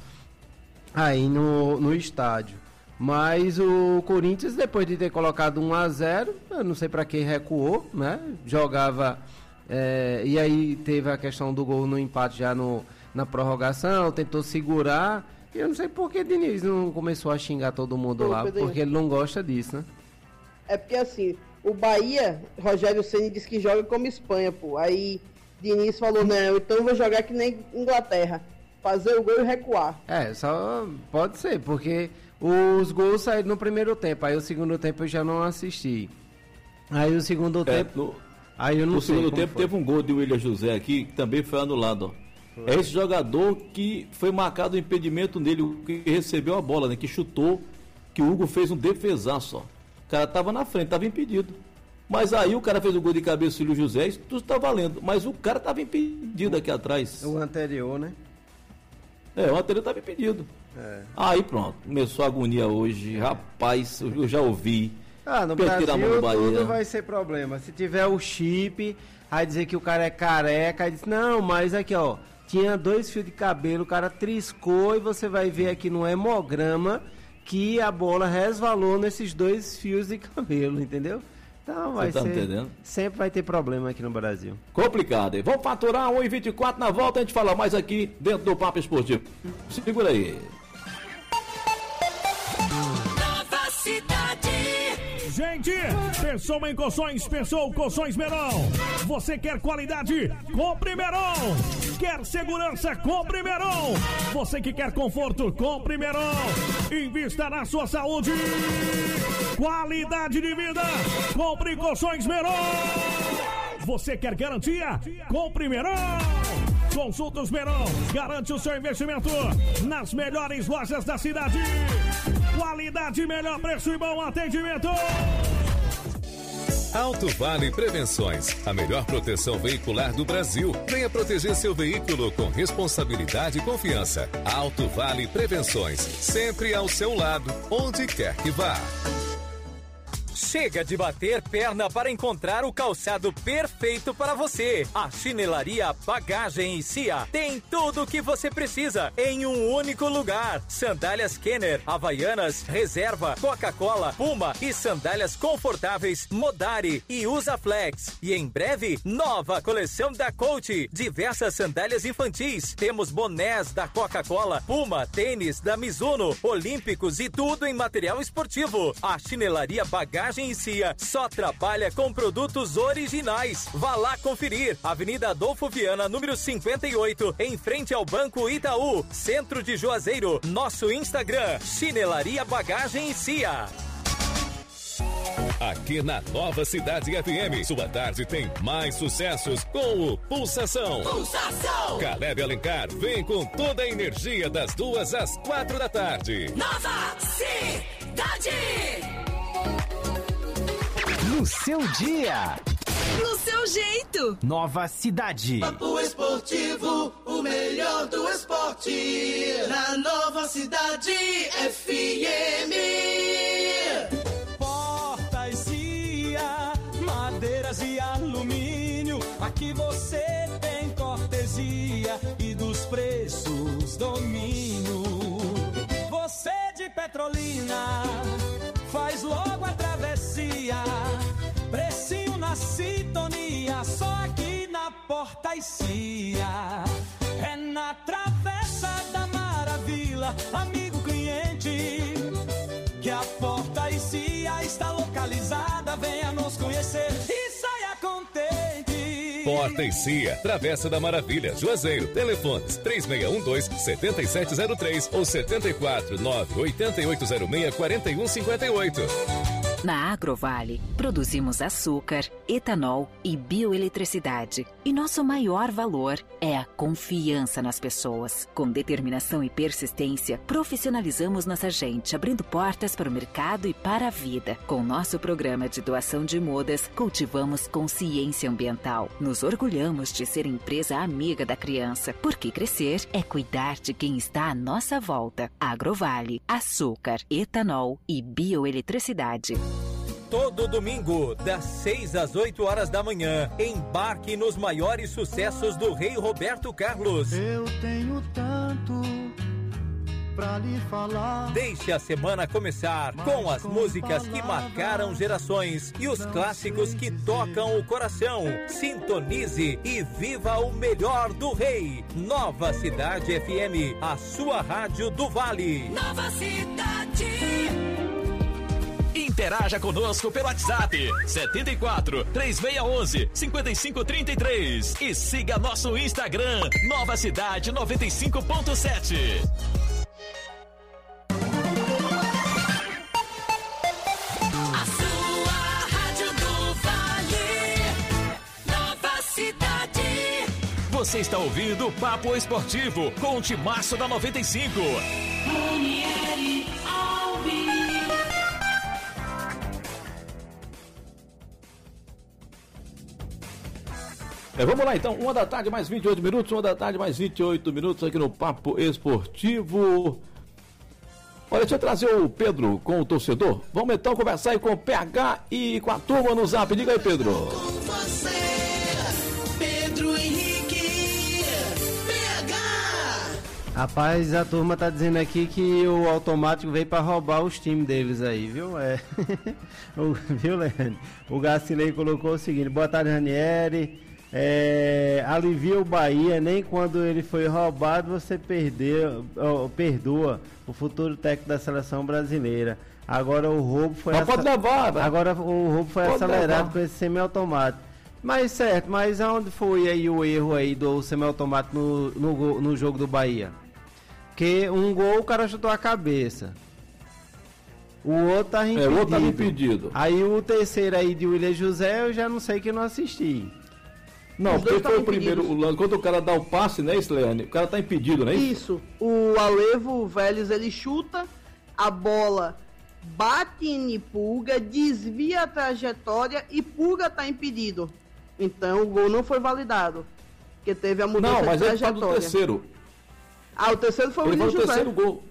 aí no, no estádio. Mas o Corinthians, depois de ter colocado um a zero, eu não sei para que recuou, né? Jogava... É, e aí teve a questão do gol no empate já no, na prorrogação, tentou segurar. E eu não sei por que Diniz não começou a xingar todo mundo Pô, lá, Pedrinho. porque ele não gosta disso, né? É porque assim, o Bahia, Rogério Ceni disse que joga como Espanha, pô. Aí Diniz falou, não, então eu vou jogar que nem Inglaterra. Fazer o gol e recuar. É, só pode ser, porque os gols saíram no primeiro tempo, aí o segundo tempo eu já não assisti. Aí o segundo É, tempo... no- Aí eu não no sei segundo como tempo foi. teve um gol de William José aqui, que também foi anulado. Ó. É esse jogador que foi marcado o impedimento nele, o que recebeu a bola, né? Que chutou, que o Hugo fez um defesaço, ó. O cara tava na frente, tava impedido. Mas aí o cara fez o gol de cabeça, o William José, isso tudo tá valendo. Mas o cara tava impedido aqui atrás. O anterior, né? É, o anterior tava impedido. É. Aí pronto, começou a agonia hoje. Rapaz, eu já ouvi. Ah, no Perder a mão Brasil do Bahia. tudo vai ser problema. Se tiver o chip, aí dizer que o cara é careca, aí diz, não, mas aqui ó, tinha dois fios de cabelo, o cara triscou e você vai ver aqui no hemograma que a bola resvalou nesses dois fios de cabelo, entendeu? Então vai Você tá ser, entendendo? sempre vai ter problema aqui no Brasil. Complicado, hein? Vamos faturar um e vinte e quatro na volta, a gente fala mais aqui dentro do Papo Esportivo. Segura aí. Nova Cidade. Gente, pensou em colchões, pensou colchões Meron. Você quer qualidade? Compre Meron. Quer segurança? Compre Meron. Você que quer conforto? Compre Meron. Invista na sua saúde. Qualidade de vida? Compre colchões Meron. Você quer garantia? Compre Meron. Consultas Meron, garante o seu investimento nas melhores lojas da cidade. Qualidade, melhor preço e bom atendimento. Alto Vale Prevenções, a melhor proteção veicular do Brasil. Venha proteger seu veículo com responsabilidade e confiança. Alto Vale Prevenções, sempre ao seu lado, onde quer que vá. Chega de bater perna para encontrar o calçado perfeito para você. A Chinelaria Bagagem e Cia tem tudo o que você precisa em um único lugar. Sandálias Kenner, Havaianas, Reserva, Coca-Cola, Puma e sandálias confortáveis Modari e Usaflex. E em breve, nova coleção da Coach. Diversas sandálias infantis. Temos bonés da Coca-Cola, Puma, tênis da Mizuno, Olímpicos e tudo em material esportivo. A Chinelaria Bagagem e Cia só trabalha com produtos originais. Vá lá conferir. Avenida Adolfo Viana, número cinquenta e oito, em frente ao Banco Itaú, centro de Juazeiro. Nosso Instagram, Chinelaria Bagagem e Cia. Aqui na Nova Cidade F M, sua tarde tem mais sucessos com o Pulsação. Pulsação. Caleb Alencar vem com toda a energia das duas às quatro da tarde. Nova Cidade. No seu dia. No seu jeito. Nova Cidade. Papo Esportivo, o melhor do esporte. Na Nova Cidade F M. Aqui você tem cortesia e dos preços domínio. Você de Petrolina faz logo a travessia. Precinho na sintonia, só aqui na Porta e Cia. É na Travessa da Maravilha, amigo cliente, que a Porta e Cia está localizada. Venha nos conhecer e saia contente. Porta e Cia, Travessa da Maravilha, Juazeiro. Telefones três seis um dois, sete sete zero três ou sete quatro nove, oito oito zero seis, quatro um cinco oito. Na Agrovale, produzimos açúcar, etanol e bioeletricidade. E nosso maior valor é a confiança nas pessoas. Com determinação e persistência, profissionalizamos nossa gente, abrindo portas para o mercado e para a vida. Com nosso programa de doação de mudas, cultivamos consciência ambiental. Nos orgulhamos de ser empresa amiga da criança, porque crescer é cuidar de quem está à nossa volta. Agrovale, açúcar, etanol e bioeletricidade. Todo domingo, das seis às oito horas da manhã, embarque nos maiores sucessos do Rei Roberto Carlos. Eu tenho tanto pra lhe falar. Deixe a semana começar com as músicas que marcaram gerações e os clássicos que tocam o coração. Sintonize e viva o melhor do Rei. Nova Cidade F M, a sua rádio do Vale. Nova Cidade. Interaja conosco pelo WhatsApp setenta e quatro, três seis um um, cinco cinco três três e siga nosso Instagram Nova Cidade noventa e cinco ponto sete. A sua rádio do Vale. Nova Cidade. Você está ouvindo o Papo Esportivo com o Timaço da noventa e cinco. Ranieri Alves. É, vamos lá então, uma da tarde mais vinte e oito minutos, uma da tarde mais vinte e oito minutos aqui no Papo Esportivo. Olha, deixa eu trazer o Pedro com o torcedor. Vamos então conversar aí com o P H e com a turma no Zap. Diga aí, Pedro. Com você, Pedro Henrique, P H. Rapaz, a turma tá dizendo aqui que o automático veio para roubar os times deles aí, viu? É. o, viu, Leandro? O Gacilei colocou o seguinte: boa tarde, Ranieri. É, alivia o Bahia, nem quando ele foi roubado você perdeu, oh, perdoa o futuro técnico da seleção brasileira. Agora o roubo foi mas pode levar, agora o roubo foi pode acelerado levar. com esse semiautomático. Mas certo, mas aonde foi aí o erro aí do semiautomático no, no, no jogo do Bahia? Que um gol o cara chutou a cabeça. O outro tá impedido. É, o outro tá impedido. Aí o terceiro aí de William José eu já não sei que não assisti. Não, porque foi o primeiro o lance. Quando o cara dá o passe, né, Isleane? O cara tá impedido, né? Isso. O Alevo Vélez, ele chuta, a bola bate em Pulga, desvia a trajetória e Pulga tá impedido. Então o gol não foi validado. Porque teve a mudança não, mas de ele trajetória. tá do terceiro. Ah, o terceiro foi o ele William foi o José. terceiro gol.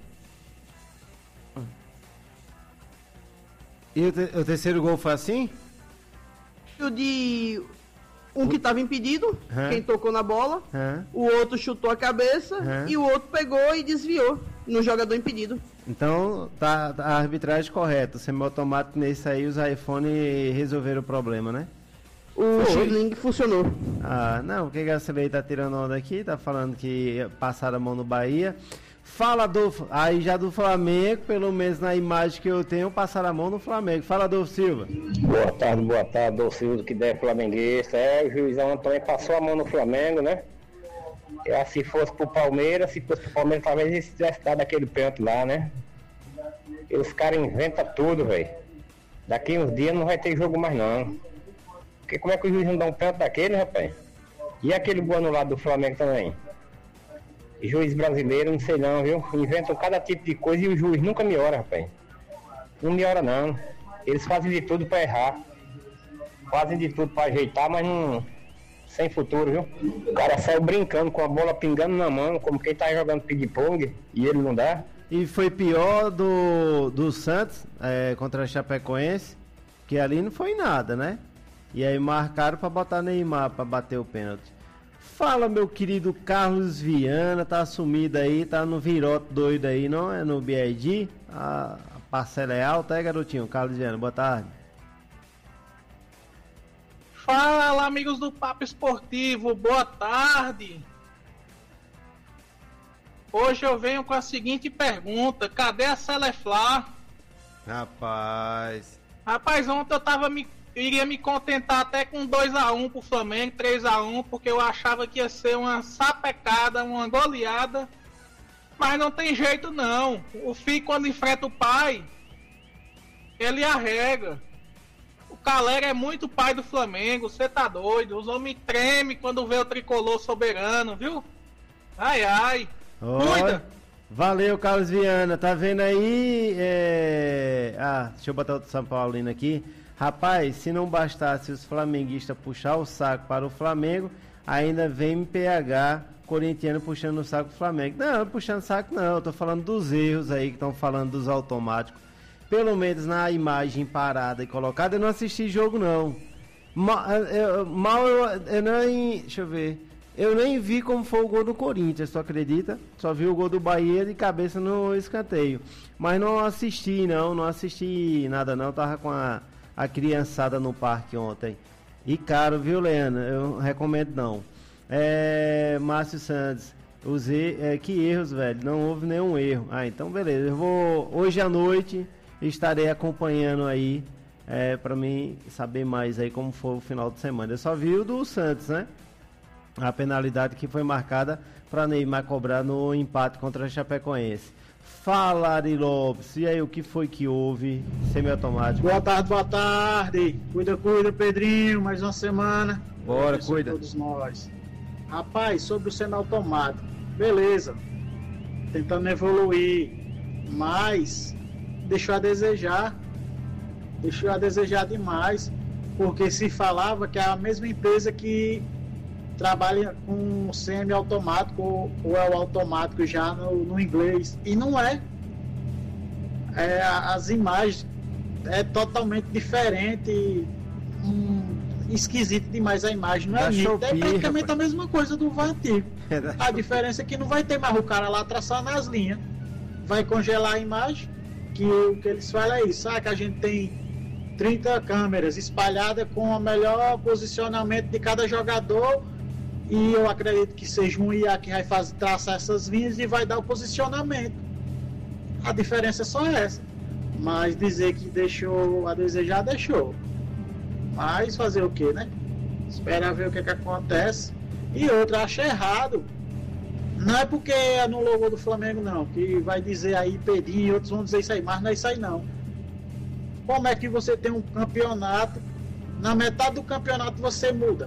E o, te, o terceiro gol foi assim? O de... Um que estava impedido, Hã? quem tocou na bola, Hã? o outro chutou a cabeça Hã? e o outro pegou e desviou no jogador impedido. Então tá, tá a arbitragem correta. O semiautomático nesse aí, os iPhone resolveram o problema, né? O X-Link funcionou. Ah, não, o que a Gacilei tá tirando onda aqui, tá falando que passaram a mão no Bahia. Fala do. Aí já do Flamengo, pelo menos na imagem que eu tenho, passaram a mão no Flamengo. Fala, Dolfo Silva. Boa tarde, boa tarde, Dolfo Silva, que der flamenguista. É, o juizão Antônio passou a mão no Flamengo, né? É, se fosse pro Palmeiras, se fosse pro Palmeiras, talvez ele tivesse dado aquele pênalti lá, né? E os caras inventam tudo, velho. Daqui uns dias não vai ter jogo mais, não. Porque como é que o juiz não dá um pênalti daquele, rapaz? E aquele gol anulado do Flamengo também? Juiz brasileiro, não sei não, viu? Inventam cada tipo de coisa e o juiz nunca melhora, rapaz. Não melhora não. Eles fazem de tudo pra errar. Fazem de tudo pra ajeitar, mas não... sem futuro, viu? O cara saiu brincando com a bola pingando na mão, como quem tá jogando ping-pong, e ele não dá. E foi pior do, do Santos é, contra a Chapecoense, que ali não foi nada, né? E aí marcaram para botar Neymar para bater o pênalti. Fala, meu querido Carlos Viana, tá sumido aí, tá no virote doido aí, não é? No B I D? A, a parcela é alta, é, garotinho? Carlos Viana, boa tarde. Fala, amigos do Papo Esportivo, boa tarde. Hoje eu venho com a seguinte pergunta: cadê a Seleflá? Rapaz. Rapaz, ontem eu tava me, iria me contentar até com dois a um pro Flamengo, três a um, porque eu achava que ia ser uma sapecada, uma goleada. Mas não tem jeito não. O filho, quando enfrenta o pai, ele arrega. O Calera é muito pai do Flamengo, você tá doido. Os homens tremem quando vê o tricolor soberano, viu? Ai, ai. Olha, valeu, Carlos Viana. Tá vendo aí? É... Ah, deixa eu botar outro São Paulino aqui. Rapaz, se não bastasse os flamenguistas puxar o saco para o Flamengo, ainda vem M P H corintiano puxando o saco do Flamengo. Não, puxando o saco não, eu tô falando dos erros aí que estão falando dos automáticos. Pelo menos na imagem parada e colocada, eu não assisti jogo não. Mal, eu, mal eu, eu nem... Deixa eu ver. Eu nem vi como foi o gol do Corinthians, tu acredita? Só vi o gol do Bahia de cabeça no escanteio. Mas não assisti não, não assisti nada não. Tava com a, a criançada no parque ontem. E caro, viu, Leandro? Eu recomendo não. É, Márcio Santos, os er, é, que erros, velho? Não houve nenhum erro. Ah, então beleza. Eu vou, hoje à noite, estarei acompanhando aí, é, pra mim saber mais aí como foi o final de semana. Eu só vi o do Santos, né? A penalidade que foi marcada para Neymar cobrar no empate contra a Chapecoense. Fala, Ari Lopes, e aí o que foi que houve? Semiautomático. Boa tarde, boa tarde. Cuida, cuida, Pedrinho, mais uma semana. Bora, cuida. Todos nós. Rapaz, sobre o semiautomático, beleza. Tentando evoluir, mas deixou a desejar. Deixou a desejar demais, porque se falava que é a mesma empresa que trabalha com semi-automático ou, ou é o automático já no, no inglês, e não é. É as imagens é totalmente diferente, hum, esquisito demais a imagem, não é nítido, é praticamente rapaz. A mesma coisa do V A R antigo. A diferença é que não vai ter mais o cara lá traçando as linhas, vai congelar a imagem, que o que eles falam é isso, sabe, que a gente tem trinta câmeras espalhadas com o melhor posicionamento de cada jogador. E eu acredito que seja um I A que vai fazer, traçar essas linhas e vai dar o posicionamento. A diferença é só essa. Mas dizer que deixou a desejar, deixou. Mas fazer o que, né? Esperar ver o que, que acontece. E outra, acho errado. Não é porque anulou o gol do Flamengo, não. Que vai dizer aí, Pedrinho e outros vão dizer isso aí. Mas não é isso aí, não. Como é que você tem um campeonato, na metade do campeonato você muda?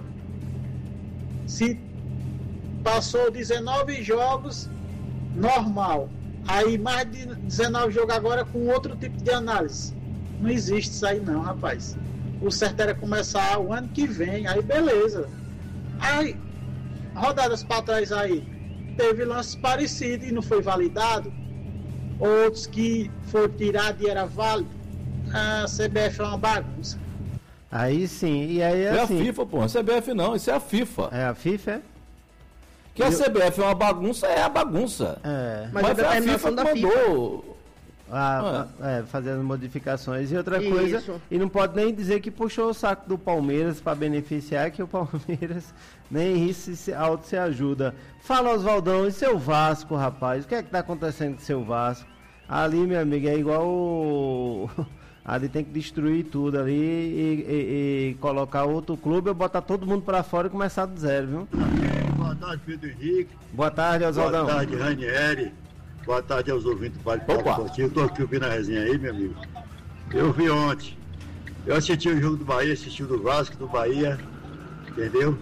Se passou dezenove jogos, normal. Aí mais de dezenove jogos agora com outro tipo de análise. Não existe isso aí não, rapaz. O certo era começar o ano que vem, aí beleza. Aí, rodadas para trás aí, teve lances parecidos e não foi validado. Outros que foi tirado e era válido. A C B F é uma bagunça. Aí sim, e aí é, é assim... a FIFA, pô, a C B F não, isso é a FIFA. É a FIFA, é? Que a eu... C B F é uma bagunça, é a bagunça. É. Mas, Mas a FIFA que mandou... Ah, ah. É, fazer as modificações. E outra coisa, isso. E não pode nem dizer que puxou o saco do Palmeiras para beneficiar, que o Palmeiras nem isso se, auto se ajuda. Fala, Oswaldão, e seu Vasco, rapaz? O que é que tá acontecendo com seu Vasco? Ali, meu amigo, é igual o... Ali tem que destruir tudo ali e, e, e colocar outro clube ou botar todo mundo pra fora e começar do zero, viu? Boa tarde, Pedro Henrique. Boa tarde, Oswaldão. Boa tarde, Ranieri. Boa tarde aos ouvintes do Vale Papo Esportivo. Estou aqui ouvindo a resenha aí, meu amigo. Eu vi ontem. Eu assisti o jogo do Bahia, assisti o do Vasco, do Bahia, entendeu?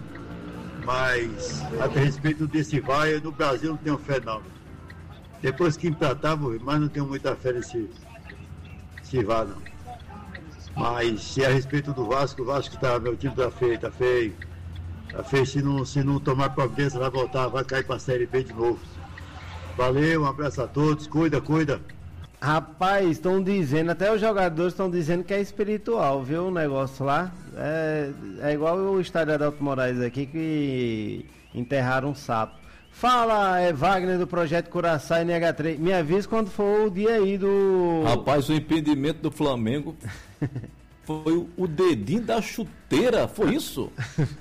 Mas, a respeito desse V A R, no Brasil não tenho fé não. Depois que empatava, mas não tenho muita fé nesse, nesse V A R não. Mas se é a respeito do Vasco, o Vasco tá, meu time tá feio, tá feio. Tá feio, se não, se não tomar providência, vai voltar, vai cair pra Série B de novo. Valeu, um abraço a todos, cuida, cuida. Rapaz, estão dizendo, até os jogadores estão dizendo que é espiritual, viu, o negócio lá. É, é igual o estádio Adalto Moraes aqui, que enterraram um sapo. Fala, é Wagner do Projeto Curaçá N H três. Me avisa quando for o dia aí do... Rapaz, o impedimento do Flamengo foi o, o dedinho da chuteira, foi isso?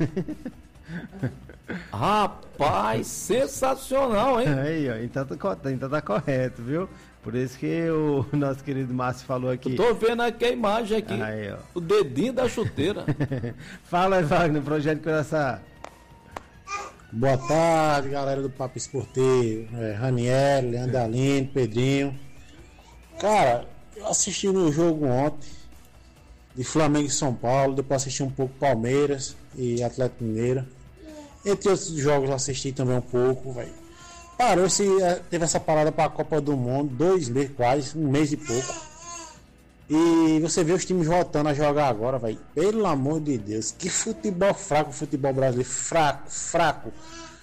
Rapaz, sensacional, hein? Aí, ó, então, tá, então tá correto, viu? Por isso que o nosso querido Márcio falou aqui. Eu tô vendo aqui a imagem aqui. Aí, ó. O dedinho da chuteira. Fala, Wagner, Projeto Curaçá. Boa tarde, galera do Papo Esportivo. É, Raniel, Leandro Aline, Pedrinho. Cara, eu assisti no jogo ontem de Flamengo e São Paulo. Depois assisti um pouco Palmeiras e Atlético Mineiro. Entre outros jogos eu assisti também um pouco, velho. Parou, esse, teve essa parada para a Copa do Mundo, dois meses quase, um mês e pouco. E você vê os times voltando a jogar agora, velho. Pelo amor de Deus, que futebol fraco, futebol brasileiro, fraco, fraco.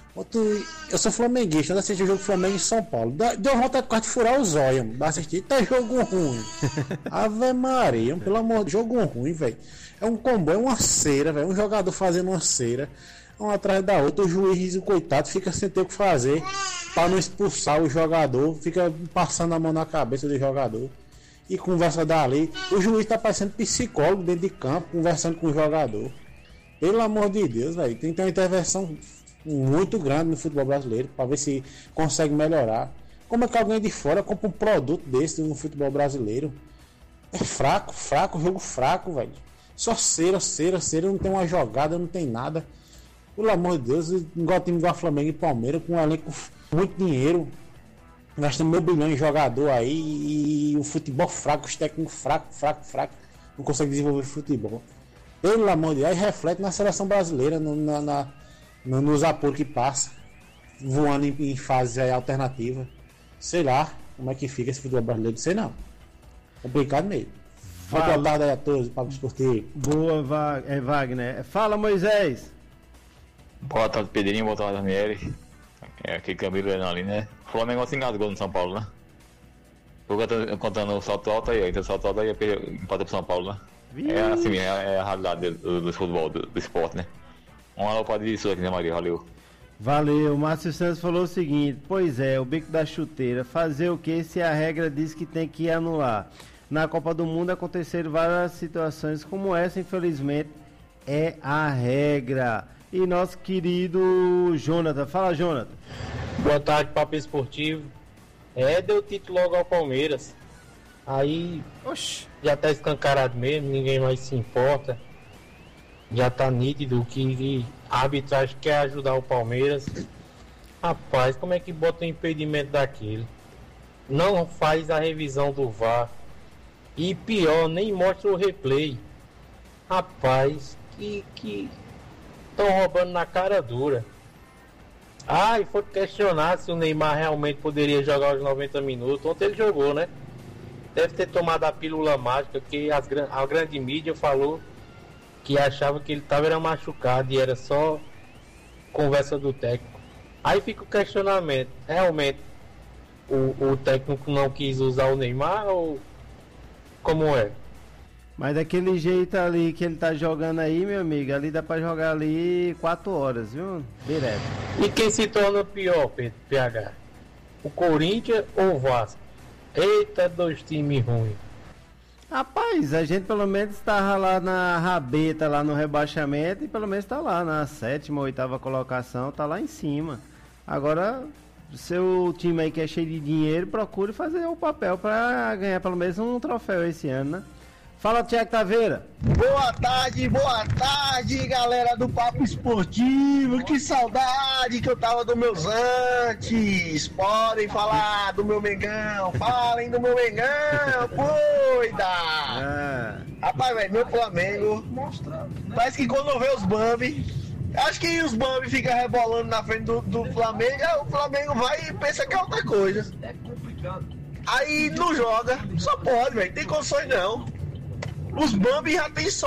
Eu sou flamenguista, eu assisti o jogo do Flamengo em São Paulo. Deu vontade de quase furar os olhos, pra assistir. Tá jogo ruim. Ave Maria, pelo amor de Deus, jogo ruim, velho. É um combo, é uma cera, velho. Um jogador fazendo uma cera, um atrás da outra. O juiz, o coitado, fica sem ter o que fazer para não expulsar o jogador. Fica passando a mão na cabeça do jogador e conversa dali. O juiz tá parecendo psicólogo dentro de campo, conversando com o jogador. Pelo amor de Deus, velho. Tem que ter uma intervenção muito grande no futebol brasileiro para ver se consegue melhorar. Como é que alguém de fora compra um produto desse no futebol brasileiro? É fraco, fraco, jogo fraco, velho. Só cera, cera, cera, não tem uma jogada, não tem nada. Pelo amor de Deus, igual time igual Flamengo e Palmeiras, com um elenco muito dinheiro, gastando meio bilhão em jogador aí, e o futebol fraco, os técnicos fraco, fraco, fraco, não consegue desenvolver futebol. Pelo amor de Deus, aí reflete na seleção brasileira, no, na, na, no, nos apuros que passa, voando em, em fase alternativa. Sei lá como é que fica esse futebol brasileiro, sei não. Complicado mesmo. Boa tarde aí a todos, Papo Esportivo. Boa, Va- é, Wagner. Fala, Moisés. Boa tarde, Pedrinho. Boa tarde, Daniele. É aqui Camilo ali, né? O Flamengo se engasgou no São Paulo, né? Tô contando, contando o salto alto aí, então o salto alto aí é empata pro São Paulo, né? Vixe. É assim mesmo, é, é a realidade do, do futebol, do, do esporte, né? Um alô para disso aqui, né, Maria? Valeu. Valeu. O Márcio Santos falou o seguinte: pois é, o bico da chuteira. Fazer o que se a regra diz que tem que anular? Na Copa do Mundo aconteceram várias situações como essa, infelizmente, é a regra. E nosso querido Jonathan. Fala, Jonathan. Boa tarde, Papo Esportivo. É, deu título logo ao Palmeiras. Aí, oxe, já tá escancarado mesmo, ninguém mais se importa. Já tá nítido que a arbitragem quer ajudar o Palmeiras. Rapaz, como é que bota o impedimento daquele? Não faz a revisão do V A R. E pior, nem mostra o replay. Rapaz, que... que... estão roubando na cara dura. Ah, e foi questionar se o Neymar realmente poderia jogar os noventa minutos. Ontem ele jogou, né? Deve ter tomado a pílula mágica, que as, a grande mídia falou que achava que ele estava machucado e era só conversa do técnico. Aí fica o questionamento. Realmente o, o técnico não quis usar o Neymar ou como é? Mas daquele jeito ali que ele tá jogando aí, meu amigo, ali dá pra jogar ali quatro horas, viu? Direto. E quem se torna pior, Pedro, P H? O Corinthians ou o Vasco? Eita, dois times ruins. Rapaz, a gente pelo menos tava lá na rabeta, lá no rebaixamento, e pelo menos tá lá na sétima, oitava colocação, tá lá em cima. Agora, seu time aí que é cheio de dinheiro, procure fazer o papel pra ganhar pelo menos um troféu esse ano, né? Fala, Tiago Taveira. Boa tarde, boa tarde, galera do Papo Esportivo. Que saudade que eu tava dos meus antes. Podem falar do meu Mengão. Falem do meu Mengão, doida. Ah. Rapaz, velho, meu Flamengo. Parece que quando vê os Bambi, acho que os Bambi ficam rebolando na frente do, do Flamengo. Aí o Flamengo vai e pensa que é outra coisa. É complicado. Aí não joga. Só pode, velho. Tem condições não. Os Bambi já tem só